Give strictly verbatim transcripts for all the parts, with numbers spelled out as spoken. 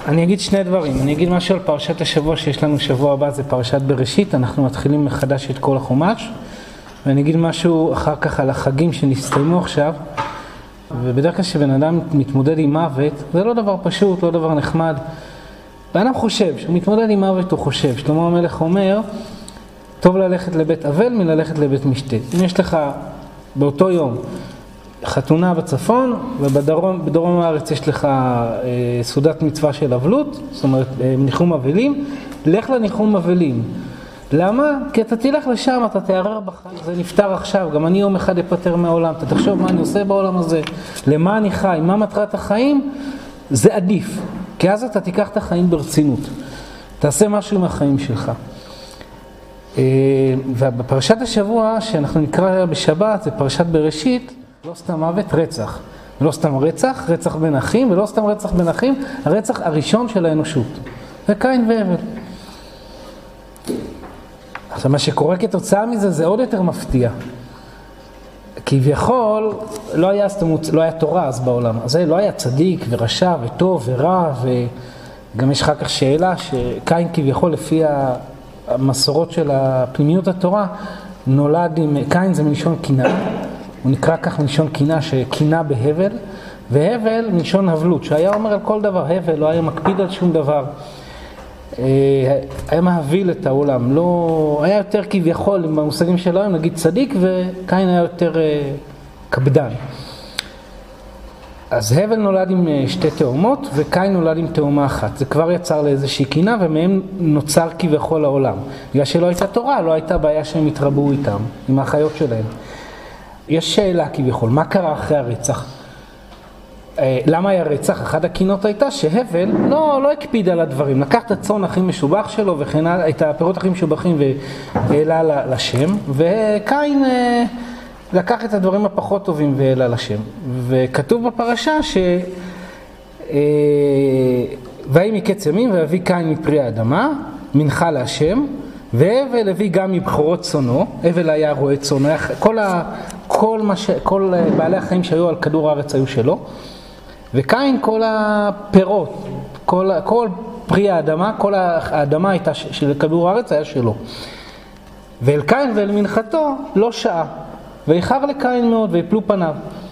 אני אגיד שני דברים. אני אגיד משהו על פרשת השבוע שיש לנו שבוע הבא, זה פרשת בראשית. אנחנו מתחילים מחדש את כל החומש. ואני אגיד משהו אחר כך על החגים שנסתיימו עכשיו. ובדרך כלל שבן אדם מתמודד עם מוות, זה לא דבר פשוט, לא דבר נחמד. ואדם חושב, שהוא מתמודד עם מוות הוא חושב. שלמה המלך אומר, טוב ללכת לבית אבל מללכת לבית משתה. אם יש לך באותו יום חתונה בצפון, ובדרום בדרום הארץ יש לך אה, סעודת מצווה של אבלות, זאת אומרת אה, ניחום אבלים, לך לניחום אבלים. למה? כי אתה תלך לשם, אתה תערער בחיים, זה נפטר עכשיו, גם אני יום אחד אפטר מהעולם, אתה תחשוב מה אני עושה בעולם הזה, למה אני חי, מה מטרת החיים, זה עדיף, כי אז אתה תיקח את החיים ברצינות, תעשה משהו עם החיים שלך. אה, ובפרשת השבוע שאנחנו נקרא בשבת, זה פרשת בראשית, לא סתם מוות, רצח. ולא סתם רצח, רצח בין אחים, ולא סתם רצח בין אחים, הרצח הראשון של האנושות. זה קין והבל. עכשיו, מה שקורה כתוצאה מזה, זה עוד יותר מפתיע. כביכול, לא היה, לא היה תורה אז בעולם. אז זה לא היה צדיק ורשע וטוב ורע, וגם יש אחר כך שאלה שקין כביכול לפי המסורות של הפנימיות התורה, נולד עם, קין זה מלשון קנאה. הוא נקרא כך מלשון קינה, שקינה בהבל, והבל מלשון הבלות, שהיה אומר על כל דבר, הבל, לא היה מקפיד על שום דבר, היה מהביל את העולם, לא, היה יותר כביכול, עם המושגים שלו, נגיד צדיק, וקין היה יותר קפדן. אז הבל נולד עם שתי תאומות, וקין נולד עם תאומה אחת. זה כבר יצר לאיזושהי קינה, ומהם נוצר כביכול העולם. בגלל שלא הייתה תורה, לא הייתה בעיה שהם התרבו איתם, עם האחיות שלהם. יש שאלה כביכול, מה קרה אחרי הרצח? למה היה רצח? אחת הקינות הייתה שהבל לא, לא הקפיד על הדברים. לקח את הצאן הכי משובח שלו וכן את הפירות הכי משובחים והעלה לשם, וקין לקח את הדברים הפחות טובים והעלה לשם. וכתוב בפרשה ש... ויהי מקץ ימים ויביא קין מפרי האדמה, מנחה להשם, והבל הביא גם מבחורות צונו. הבל היה רועה צונו, כל, ה, כל, מה ש, כל בעלי החיים שהיו על כדור הארץ היו שלו, וקין כל הפירות, כל, כל פרי האדמה, כל האדמה הייתה של כדור הארץ היה שלו. ואל קין ואל מנחתו לא שעה, ואיחר לקין מאוד ויפלו פניו.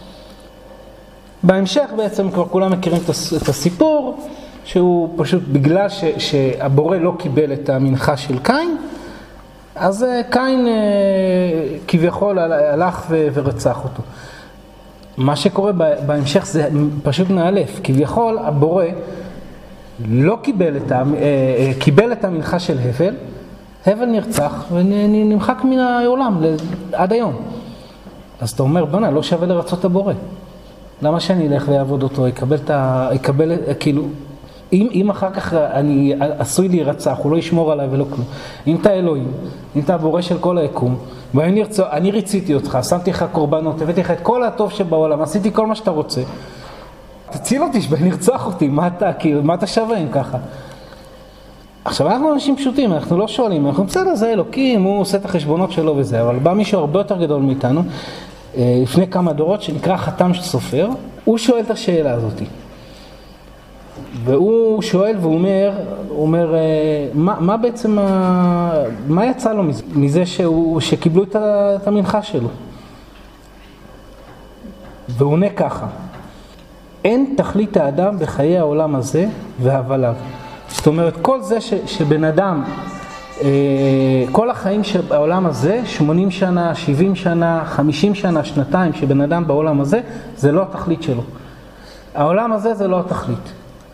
בהמשך בעצם כבר כולם מכירים את הסיפור, שהוא פשוט בגלל ש, שהבורא לא קיבל את המנחה של קין, אז קין כביכול הלך ו, ורצח אותו. מה שקורה בהמשך זה פשוט מאלף, כביכול הבורא לא קיבל את, קיבל את המנחה של הבל, הבל נרצח ונמחק מן העולם עד היום. אז אתה אומר, בנה, לא שווה לרצות את הבורא. למה שאני אלך ויעבוד אותו, יקבל את ה... יקבל, כאילו... אם, אם אחר כך אני עשוי להירצח, הוא לא ישמור עליי ולא כלום. אם אתה אלוהים, אם אתה הבורא של כל היקום, ואני רצו, אני ריציתי אותך, שמתי לך קורבנות, הבאתי לך את כל הטוב שבעולם, עשיתי כל מה שאתה רוצה. תציל אותי, נרצח אותי, מה אתה, כאילו, מה אתה שווה אם ככה? עכשיו, אנחנו אנשים פשוטים, אנחנו לא שואלים, אנחנו בסדר, זה אלוקים, הוא עושה את החשבונות שלו וזה, אבל בא מישהו הרבה יותר גדול מאיתנו, לפני כמה דורות, שנקרא חתם סופר, הוא שואל את השאלה הזאת. והוא שואל והוא אומר, הוא אומר, מה, מה בעצם, מה יצא לו מזה, מזה שהוא, שקיבלו את המנחה שלו? והוא עונה ככה, אין תכלית האדם בחיי העולם הזה והבליו. זאת אומרת, כל זה ש, שבן אדם, כל החיים שבעולם הזה, שמונים שנה, שבעים שנה, חמישים שנה, שנתיים, שבן אדם בעולם הזה, זה לא התכלית שלו. העולם הזה זה לא התכלית.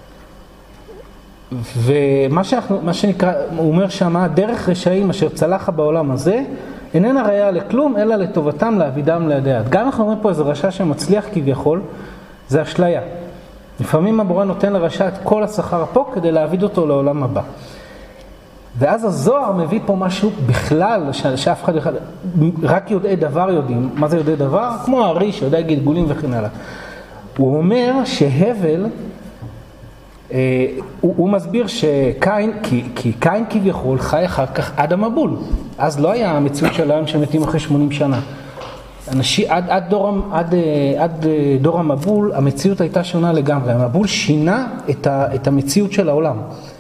ומה שאנחנו, מה שנקרא, הוא אומר שמה, דרך רשעים אשר צלחה בעולם הזה, איננה ראיה לכלום, אלא לטובתם להבידם לידיעת. גם אנחנו אומרים פה איזה רשע שמצליח כביכול, זה אשליה. לפעמים הבורא נותן לרשע את כל השכר פה, כדי להעביד אותו לעולם הבא. ואז הזוהר מביא פה משהו בכלל, שאף אחד אחד, רק יודעי דבר יודעים. מה זה יודעי דבר? כמו הארי שיודע גלגולים וכן הלאה. הוא אומר שהבל, אה, הוא, הוא מסביר שקין, כי, כי קין כביכול חי אחר כך עד המבול. אז לא היה המציאות של היום שמתים אחרי שמונים שנה. אנשי, עד, עד, דור, עד, עד דור המבול, המציאות הייתה שונה לגמרי. המבול שינה את, ה, את המציאות של העולם.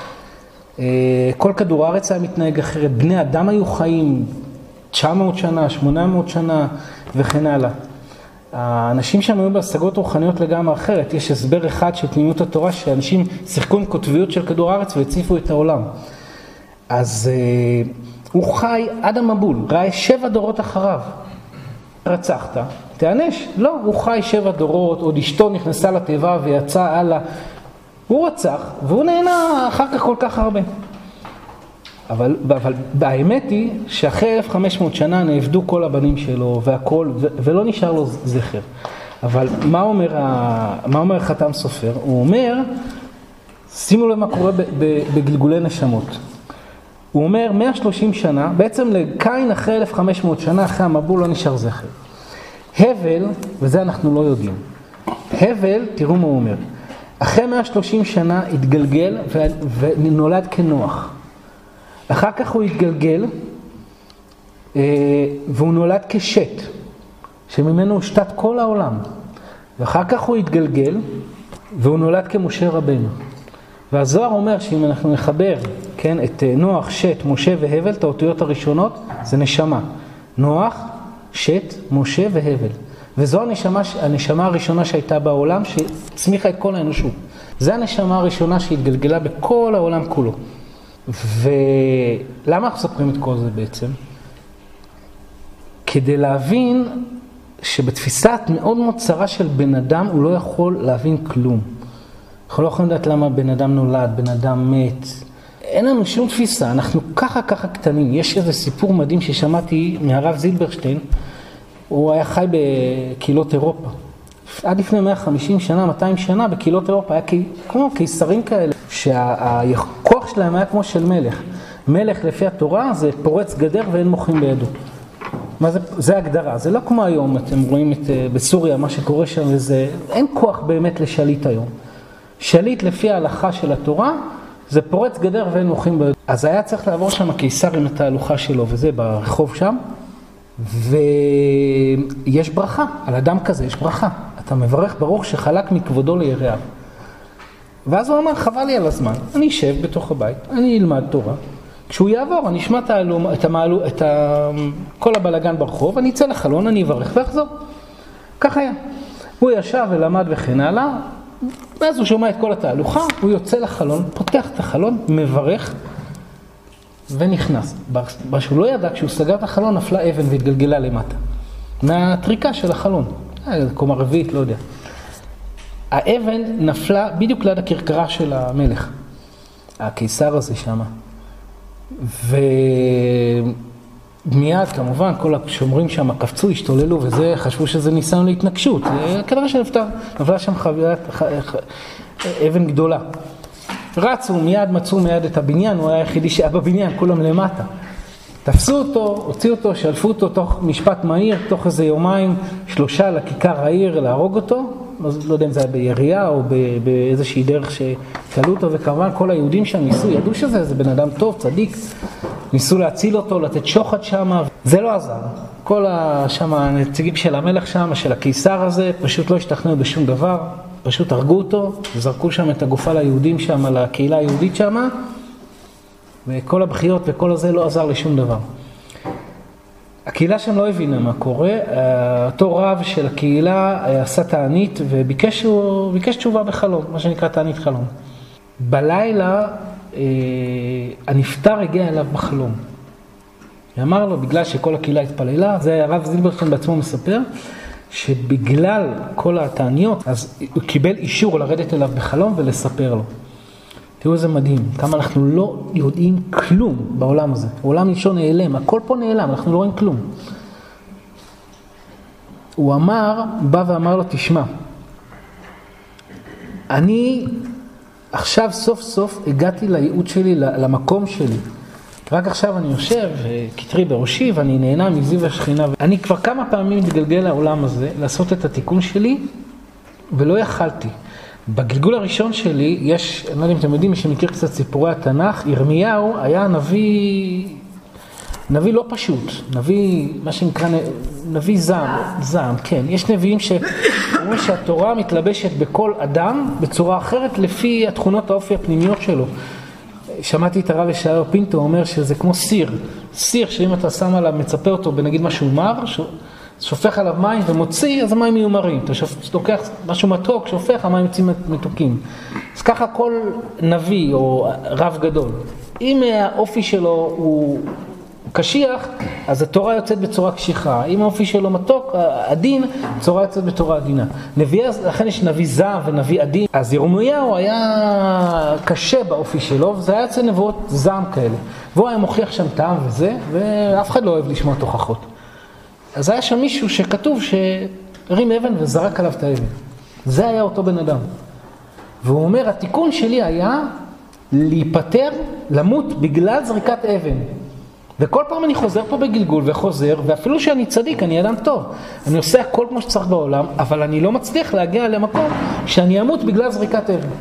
כל כדור הארץ היה מתנהג אחרת, בני אדם היו חיים תשע מאות שנה, שמונה מאות שנה וכן הלאה. האנשים שם היו בהשגות רוחניות לגמרי אחרת. יש הסבר אחד של פנימיות התורה, שאנשים שיחקו עם כותביות של כדור הארץ והציפו את העולם. אז הוא חי עד המבול, ראה שבע דורות אחריו. רצחת, תענש. לא, הוא חי שבע דורות, עוד אשתו נכנסה לתיבה ויצאה הלאה. הוא רצח, והוא נהנה אחר כך כל כך הרבה. אבל, אבל האמת היא שאחרי אלף וחמש מאות שנה נעבדו כל הבנים שלו והכל, ו, ולא נשאר לו זכר. אבל מה אומר, ה, מה אומר חתם סופר? הוא אומר, שימו לב מה קורה ב, ב, בגלגולי נשמות. הוא אומר, מאה ושלושים שנה, בעצם לקין אחרי אלף וחמש מאות שנה, אחרי המבול לא נשאר זכר. הבל, וזה אנחנו לא יודעים. הבל, תראו מה הוא אומר. אחרי מאה ושלושים שנה התגלגל ונולד כנוח. אחר כך הוא התגלגל והוא נולד כשת, שממנו הושתת כל העולם. ואחר כך הוא התגלגל והוא נולד כמשה רבנו. והזוהר אומר שאם אנחנו נחבר, כן, את נוח, שת, משה והבל, את האותיות הראשונות, זה נשמה. נוח, שת, משה והבל. וזו הנשמה, הנשמה הראשונה שהייתה בעולם, שצמיחה את כל האנושות. זו הנשמה הראשונה שהתגלגלה בכל העולם כולו. ולמה אנחנו מספרים את כל זה בעצם? כדי להבין שבתפיסת מאוד מאוד צרה של בן אדם, הוא לא יכול להבין כלום. אנחנו לא יכולים לדעת למה בן אדם נולד, בן אדם מת. אין לנו שום תפיסה, אנחנו ככה ככה קטנים. יש איזה סיפור מדהים ששמעתי מהרב זילברשטיין, הוא היה חי בקהילות אירופה. עד לפני מאה וחמישים שנה, מאתיים שנה, בקהילות אירופה היה כמו קיסרים כאלה, שהכוח שלהם היה כמו של מלך. מלך לפי התורה זה פורץ גדר ואין מוחים בידו. מה זה? זה הגדרה. זה לא כמו היום, אתם רואים את, בסוריה, מה שקורה שם, וזה, אין כוח באמת לשליט היום. שליט לפי ההלכה של התורה, זה פורץ גדר ואין מוחים בידו. אז היה צריך לעבור שם הקיסר עם התהלוכה שלו, וזה ברחוב שם. ויש ברכה, על אדם כזה יש ברכה. אתה מברך ברוך שחלק מכבודו ליראיו. ואז הוא אמר, חבל לי על הזמן, אני אשב בתוך הבית, אני אלמד תורה. כשהוא יעבור, אני אשמע את, העלום, את, המעלו, את ה, כל הבלגן ברחוב, אני אצא לחלון, אני אברך ואחזור. כך היה. הוא ישב ולמד וכן הלאה, ואז הוא שומע את כל התהלוכה, הוא יוצא לחלון, פותח את החלון, מברך, ונכנס. מה שהוא לא ידע, כשהוא סגר את החלון, נפלה אבן והתגלגלה למטה. מהטריקה של החלון. קומה רביעית, לא יודע. האבן נפלה בדיוק ליד הכרכרה של המלך. הקיסר הזה שם. ומיד, כמובן, כל השומרים שם קפצו, השתוללו, וזה, חשבו שזה ניסיון להתנגשות. כנראה שנפטר. נפלה שם חבילת, אבן גדולה. רצו, מיד מצאו מיד את הבניין, הוא היה היחידי שהיה בבניין, כולם למטה. תפסו אותו, הוציאו אותו, שלפו אותו תוך משפט מהיר, תוך איזה יומיים, שלושה לכיכר העיר להרוג אותו. לא, לא יודע אם זה היה בירייה או באיזושהי דרך שתלו אותו, וכמובן כל היהודים שם ניסו, ידעו שזה, זה בן אדם טוב, צדיק. ניסו להציל אותו, לתת שוחד שם, זה לא עזר. כל שם הנציגים של המלך שם, של הקיסר הזה, פשוט לא השתכנעו בשום דבר. פשוט הרגו אותו, וזרקו שם את הגופה ליהודים שם, לקהילה היהודית שם, וכל הבחיות וכל הזה לא עזר לשום דבר. הקהילה שם לא הבינה מה קורה, אותו רב של הקהילה עשה תענית, וביקש ביקש תשובה בחלום, מה שנקרא תענית חלום. בלילה הנפטר הגיע אליו בחלום. אמר לו, בגלל שכל הקהילה התפללה, זה הרב זילברשטיין בעצמו מספר, שבגלל כל התעניות, אז הוא קיבל אישור לרדת אליו בחלום ולספר לו. תראו איזה מדהים, כמה אנחנו לא יודעים כלום בעולם הזה. העולם נשאר נעלם, הכל פה נעלם, אנחנו לא רואים כלום. הוא אמר, בא ואמר לו, תשמע, אני עכשיו סוף סוף הגעתי לייעוד שלי, למקום שלי. רק עכשיו אני יושב, כתרי בראשי, ואני נהנה מזיו השכינה. אני כבר כמה פעמים מתגלגל לעולם הזה, לעשות את התיקון שלי, ולא יכלתי. בגלגול הראשון שלי, יש, אני לא יודע אם אתם יודעים, מי שמכיר קצת סיפורי התנ"ך, ירמיהו היה נביא, נביא לא פשוט, נביא, מה שנקרא, נביא זעם, זעם, כן. יש נביאים שאומרים שהתורה מתלבשת בכל אדם בצורה אחרת לפי התכונות האופי הפנימיות שלו. שמעתי את הרב ישעיהו פינטו אומר שזה כמו סיר, סיר שאם אתה שם עליו, מצפה אותו בנגיד משהו מר, שופך עליו מים ומוציא, אז המים יהיו מרים. אתה לוקח משהו מתוק, שופך, המים יוצאים מתוקים. אז ככה כל נביא או רב גדול, אם האופי שלו הוא קשיח, אז התורה יוצאת בצורה קשיחה. אם האופי שלו מתוק, עדין, התורה יוצאת בתורה עדינה. נביא, לכן יש נביא זעם ונביא עדין. אז ירמיהו היה קשה באופי שלו, וזה היה יוצא נבואות זעם כאלה. והוא היה מוכיח שם טעם וזה, ואף אחד לא אוהב לשמוע תוכחות. אז היה שם מישהו שכתוב שהרים אבן וזרק עליו את האבן. זה היה אותו בן אדם. והוא אומר, התיקון שלי היה להיפטר, למות בגלל זריקת אבן. וכל פעם אני חוזר פה בגלגול וחוזר, ואפילו שאני צדיק, אני אדם טוב. אני עושה הכל כמו שצריך בעולם, אבל אני לא מצליח להגיע למקום שאני אמות בגלל זריקת אבן.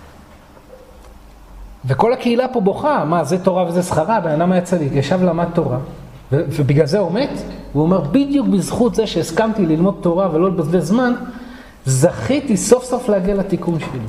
וכל הקהילה פה בוכה, מה, זה תורה וזה שכרה, בן אדם היה צדיק, ישב למד תורה, ו- ובגלל זה הוא מת. הוא אומר, בדיוק בזכות זה שהסכמתי ללמוד תורה ולא לבזבז זמן, זכיתי סוף סוף להגיע לתיקון שלי.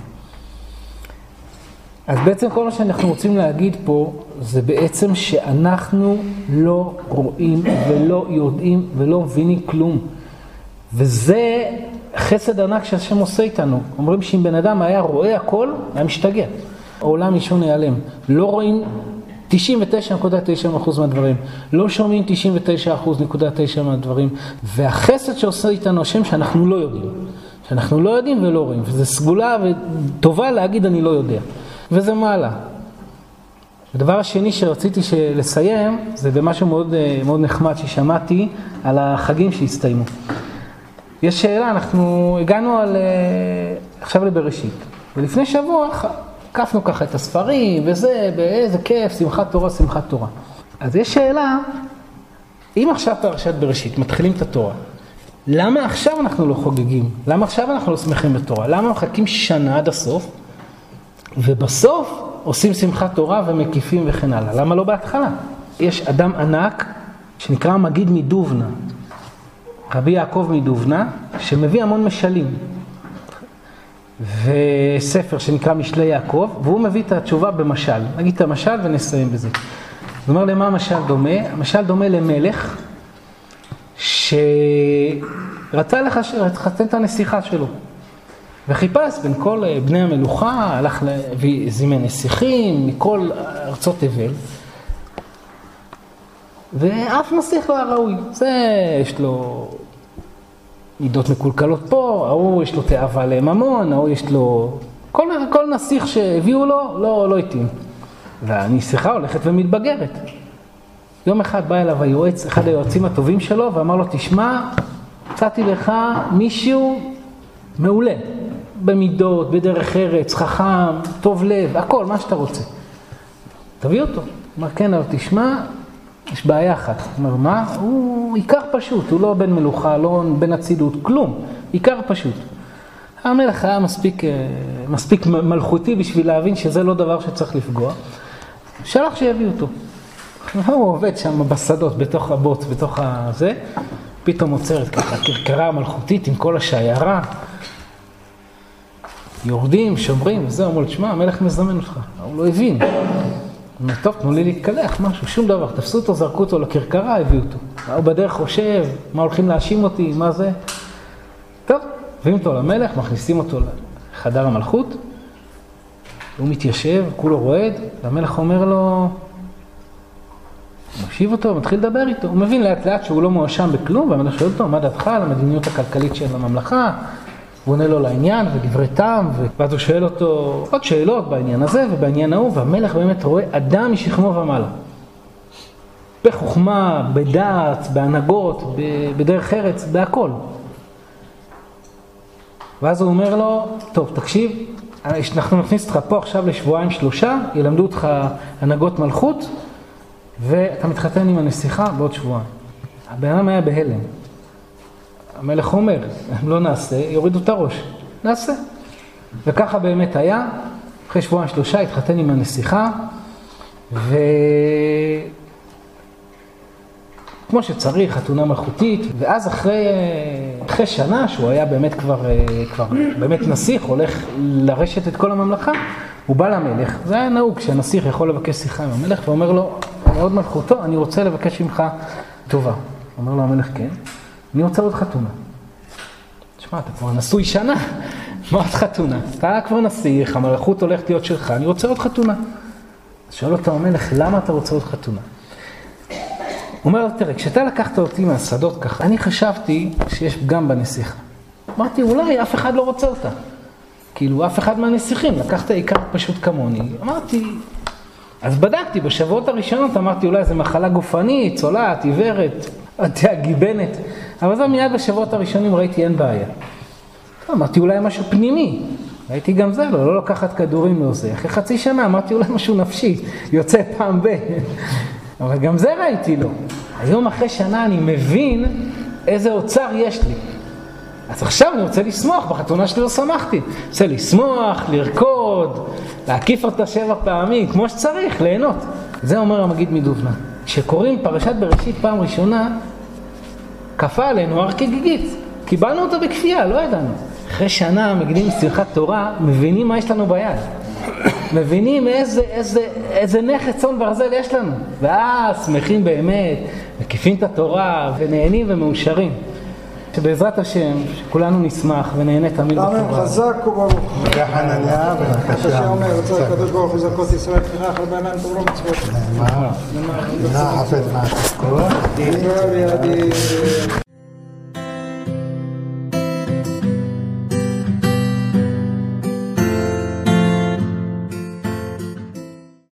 אז בעצם כל מה שאנחנו רוצים להגיד פה, זה בעצם שאנחנו לא רואים ולא יודעים ולא מבינים כלום. וזה חסד ענק שהשם עושה איתנו. אומרים שאם בן אדם היה רואה הכל, היה משתגע. העולם אישון ייעלם. לא רואים תשעים ותשע נקודה תשע אחוז מהדברים. לא שומעים תשעים ותשע נקודה תשע מהדברים. והחסד שעושה איתנו השם שאנחנו לא יודעים. שאנחנו לא יודעים ולא רואים. וזה סגולה וטובה להגיד אני לא יודע. וזה מעלה. הדבר השני שרציתי לסיים, זה במשהו מאוד, מאוד נחמד ששמעתי על החגים שהסתיימו. יש שאלה, אנחנו הגענו על, עכשיו לבראשית, ולפני שבוע קפנו ככה את הספרים, וזה, באיזה כיף, שמחת תורה, שמחת תורה. אז יש שאלה, אם עכשיו פרשת בראשית, מתחילים את התורה, למה עכשיו אנחנו לא חוגגים? למה עכשיו אנחנו לא שמחים בתורה? למה מחכים שנה עד הסוף? ובסוף עושים שמחת תורה ומקיפים וכן הלאה. למה לא בהתחלה? יש אדם ענק שנקרא מגיד מדובנה, רבי יעקב מדובנה, שמביא המון משלים. וספר שנקרא משלי יעקב, והוא מביא את התשובה במשל. נגיד את המשל ונסיים בזה. זאת אומרת, למה המשל דומה? המשל דומה למלך שרצה לחתן את הנסיכה שלו. וחיפש בין כל בני המלוכה, הלך וזימן נסיכים מכל ארצות תבל, ואף נסיך לא היה ראוי. זה יש לו מידות מקולקלות פה, ההוא יש לו תאווה לממון, ההוא יש לו... כל, כל נסיך שהביאו לו, לא, לא התאים. והנסיכה הולכת ומתבגרת. יום אחד בא אליו היועץ, אחד היועצים הטובים שלו, ואמר לו, תשמע, מצאתי לך מישהו מעולה. במידות, בדרך ארץ, חכם, טוב לב, הכל, מה שאתה רוצה. תביא אותו. אמר, כן, אבל תשמע, יש בעיה אחת. אמר, מה? הוא עיקר פשוט, הוא לא בן מלוכה, לא בן הצידות, כלום. עיקר פשוט. המלך היה מספיק, מספיק מלכותי בשביל להבין שזה לא דבר שצריך לפגוע. שלח שיביא אותו. הוא עובד שם בשדות, בתוך הבוץ, בתוך הזה. פתאום עוצרת ככה, קרקרה המלכותית עם כל השיירה. יורדים, שומרים, וזהו, אמרו, תשמע, המלך מזמן אותך. הוא לא הבין. הוא אומר, טוב, תנו לי להתקלח, משהו, שום דבר. תפסו אותו, זרקו אותו לקרקרה, הביאו אותו. הוא בדרך חושב, מה הולכים להאשים אותי, מה זה? טוב, הביאו אותו למלך, מכניסים אותו לחדר המלכות, הוא מתיישב, כולו רועד, והמלך אומר לו, הוא משיב אותו, מתחיל לדבר איתו. הוא מבין לאט לאט שהוא לא מואשם בכלום, והמלך שואל אותו, מה דעתך על המדיניות הכלכלית של הממלכה? הוא עונה לו לעניין ודברי טעם, ואז הוא שואל אותו עוד שאלות בעניין הזה ובעניין ההוא, והמלך באמת רואה אדם משכמו ומעלה. בחוכמה, בדעת, בהנהגות, בדרך ארץ, בהכל. ואז הוא אומר לו, טוב, תקשיב, אנחנו נכניס אותך פה עכשיו לשבועיים שלושה, ילמדו אותך הנהגות מלכות, ואתה מתחתן עם הנסיכה בעוד שבועיים. הבן אדם היה בהלם. המלך אומר, אם לא נעשה, יורידו את הראש. נעשה. וככה באמת היה, אחרי שבועיים שלושה התחתן עם הנסיכה, כמו שצריך, חתונה מלכותית, ואז אחרי, אחרי שנה שהוא היה באמת כבר, כבר באמת נסיך, הולך לרשת את כל הממלכה, הוא בא למלך. זה היה נהוג שהנסיך יכול לבקש שיחה עם המלך, ואומר לו, מאוד מלכותו, אני רוצה לבקש ממך טובה. אומר לו המלך, כן, אני רוצה עוד חתונה. תשמע, אתה כבר נשוי שנה, מה עוד חתונה? אתה כבר נסיך, המלכות הולכת להיות שלך, אני רוצה עוד חתונה. שואל אותו המלך, למה אתה רוצה עוד חתונה? הוא אומר לו, תראה, כשאתה לקחת אותי מהשדות ככה, אני חשבתי שיש פגם בנסיכה. אמרתי, אולי אף אחד לא רוצה אותה. כאילו, אף אחד מהנסיכים, לקחת עיקר פשוט כמוני. אמרתי, אז בדקתי, בשבועות הראשונות אמרתי, אולי זה מחלה גופנית, צולעת, עיוורת, גיבנת. אבל זה מיד בשבועות הראשונים ראיתי, אין בעיה. אמרתי, אולי משהו פנימי. ראיתי גם זה, לא, לא לקחת כדורים לזה. אחרי חצי שנה אמרתי, אולי משהו נפשי, יוצא פעם ב... אבל גם זה ראיתי לו. היום אחרי שנה אני מבין איזה אוצר יש לי. אז עכשיו אני רוצה לשמוח, בחתונה שלי לא שמחתי. רוצה לשמוח, לרקוד, להקיף אותה שבע פעמים, כמו שצריך, ליהנות. זה אומר המגיד מדובנא. כשקוראים פרשת בראשית פעם ראשונה, כפה עלינו הר כגיגית. קיבלנו אותה בכפייה, לא ידענו. אחרי שנה מגידים שמחת תורה, מבינים מה יש לנו ביד. מבינים איזה, איזה, איזה נכס צאן ברזל יש לנו. ואז שמחים באמת, מקיפים את התורה ונהנים ומאושרים. שבעזרת השם, שכולנו נשמח ונהנה תמיד בתורה. אמן, חזק וברוך. וחנניה, בבקשה. אתה שאומר, רוצה הקדוש ברוך הוא זכות ישראל, תפירה בעיניים תאמרו מצוות. נאמר, נא חפץ מהתזכורת.